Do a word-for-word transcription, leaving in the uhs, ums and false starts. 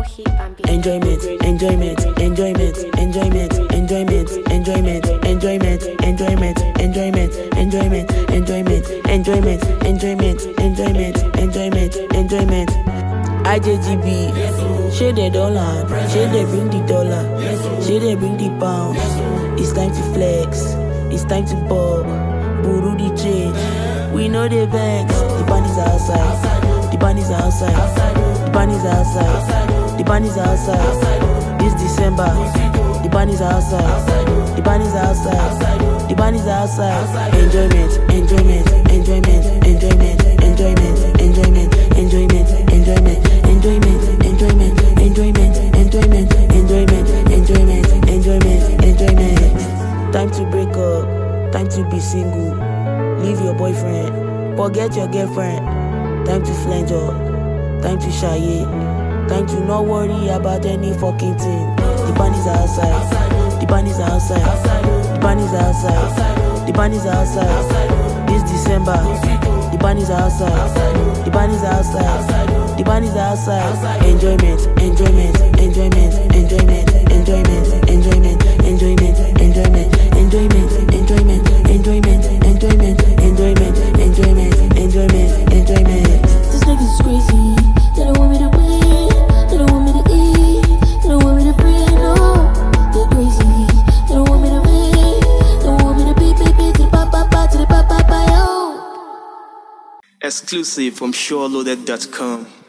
more hip and beat. Enjoyment, enjoyment, enjoyment, enjoyment, enjoyment, enjoyment, enjoyment, enjoyment, enjoyment, enjoyment, enjoyment, enjoyment, enjoyment, enjoyment, enjoyment, enjoyment. I J G B, share the dollar, share they bring the dollar, share they bring the pound. It's time to flex, it's time to bob, buru the change. We know the banks, the bunnies are outside, the bunnies are outside, the bunnies are outside, the bunnies are outside. This December, the bunnies are outside, the bunnies are outside, the bunnies are outside. Enjoyment, enjoyment, enjoyment, enjoyment, enjoyment, enjoyment, enjoyment, enjoyment, enjoyment, enjoyment, enjoyment, enjoyment, enjoyment, enjoyment, enjoyment, enjoyment. Time to break up, time to be single. Leave your boyfriend, forget your girlfriend. Time to flange up, time to shy it. Time to not worry about any fucking thing. The bunnies are outside, the bunnies are outside, the bunnies are outside, the bunnies are outside. This December, the bunnies are outside, the bunnies are outside, the bunnies are outside. Enjoyment, enjoyment, enjoyment, enjoyment, enjoyment, enjoyment, enjoyment, enjoyment, enjoyment, enjoyment, enjoyment, enjoyment, enjoyment, enjoyment, enjoyment, enjoyment. This niggas is crazy. They don't want me to win. They don't want me to eat. They don't want me to breathe. No, they're crazy. They don't want me to win. They don't want me to beat, beat, beat to the pa pa pa to the pa pa pa yo. Exclusive from SureLoaded dot com.